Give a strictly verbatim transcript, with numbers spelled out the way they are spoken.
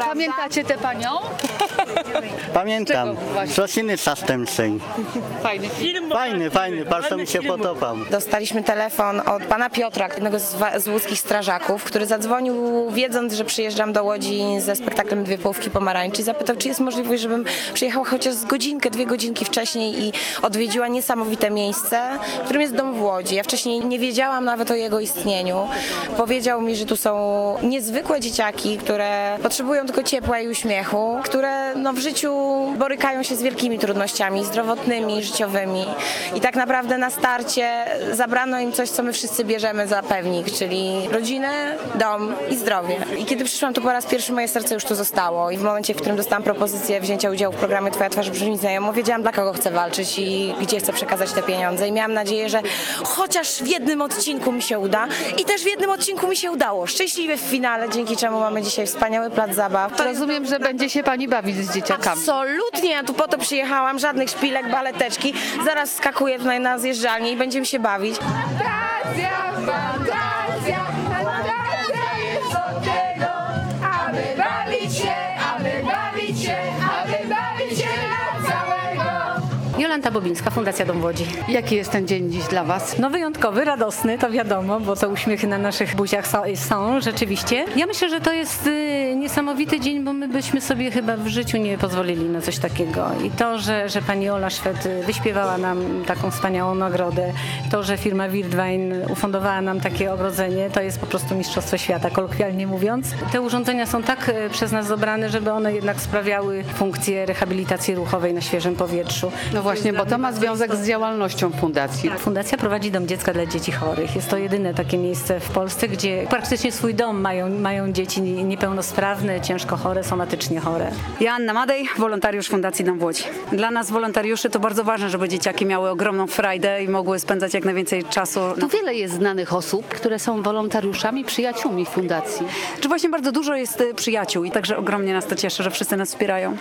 Pamiętacie tę panią? Pamiętam, Czego właśnie? Rosiny zastępczej. Fajny film. Fajny, fajny, bardzo mi się podobał. Dostaliśmy telefon od pana Piotra, jednego z, wa- z łódzkich strażaków, który zadzwonił wiedząc, że przyjeżdżam do Łodzi ze spektaklem Dwie połówki pomarańczy i zapytał, czy jest możliwość, żebym przyjechała chociaż z godzinkę, dwie godzinki wcześniej i odwiedziła niesamowite miejsce, którym jest dom w Łodzi. Ja wcześniej nie wiedziałam nawet o jego istnieniu. Powiedział mi, że tu są niezwykłe dzieciaki, które potrzebują tylko ciepła i uśmiechu, które no, w życiu borykają się z wielkimi trudnościami zdrowotnymi, życiowymi. I tak naprawdę na starcie zabrano im coś, co my wszyscy bierzemy za pewnik, czyli rodzinę, dom i zdrowie. I kiedy przyszłam tu po raz pierwszy, moje serce już tu zostało. I w momencie, w którym dostałam propozycję wzięcia udziału w programie Twoja twarz brzmi znajomo, wiedziałam, dla kogo chcę walczyć i gdzie chcę przekazać te pieniądze. I miałam nadzieję, że chociaż w jednym odcinku mi się uda. I też w jednym odcinku mi się udało. Szczęśliwie w finale, dzięki czemu mamy dzisiaj wspaniały plac zabaw. To jest Rozumiem, że będzie się pani bawić z dzieciakami. absolutnie, ja tu po to przyjechałam, żadnych szpilek, baleteczki. Zaraz skakuję tutaj na zjeżdżalnię i będziemy się bawić. Fantazja, fantazja, fantazja jest od tego, aby bawić się, aby bawić się, aby bawić się dla całego. Jolanta Bobińska, Fundacja Dom w Łodzi. Jaki jest ten dzień dziś dla was? No wyjątkowy, radosny, to wiadomo, bo to uśmiechy na naszych buziach są, są rzeczywiście. Ja myślę, że to jest y, niesamowity dzień, bo my byśmy sobie chyba w życiu nie pozwolili na coś takiego. I to, że, że pani Ola Szwed wyśpiewała nam taką wspaniałą nagrodę, to, że firma Wirdwein ufundowała nam takie ogrodzenie, to jest po prostu mistrzostwo świata, kolokwialnie mówiąc. Te urządzenia są tak y, przez nas dobrane, żeby one jednak sprawiały funkcję rehabilitacji ruchowej na świeżym powietrzu. No właśnie, bo to ma związek z działalnością fundacji. Fundacja prowadzi dom dziecka dla dzieci chorych. Jest to jedyne takie miejsce w Polsce, gdzie praktycznie swój dom mają, mają dzieci niepełnosprawne, ciężko chore, somatycznie chore. Joanna Madej, wolontariusz Fundacji Dom w Łodzi. Dla nas wolontariuszy to bardzo ważne, żeby dzieciaki miały ogromną frajdę i mogły spędzać jak najwięcej czasu. Tu wiele jest znanych osób, które są wolontariuszami, przyjaciółmi fundacji. Czy właśnie bardzo dużo jest y, przyjaciół i także ogromnie nas to cieszy, że wszyscy nas wspierają.